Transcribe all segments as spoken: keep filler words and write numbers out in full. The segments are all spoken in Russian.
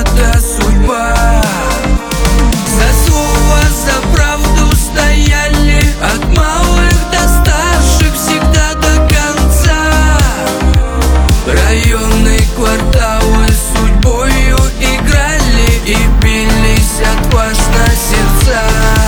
чья-то судьба. За слово, за правду стояли, от малых до старших, всегда до конца. Районные кварталы судьбою играли и бились отважно сердца.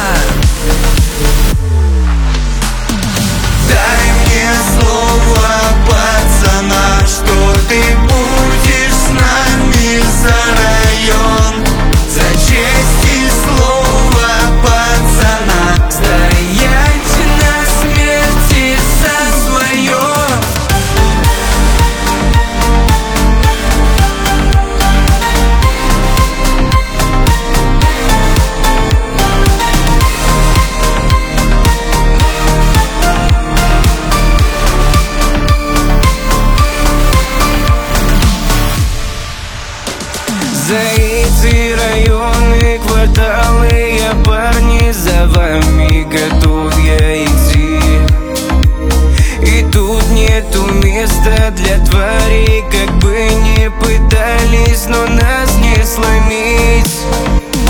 Дай мне слово пацана, что ты будешь с нами за район. За честь и слово пацана, стоять на смерти за свое. За эти районы, кварталы, я, парни, за вами готов я идти. И тут нету места для тварей, как бы ни пытались, но нас не сломить.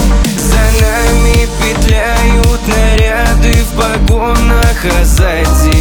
За нами петляют наряды в погонах, а сзади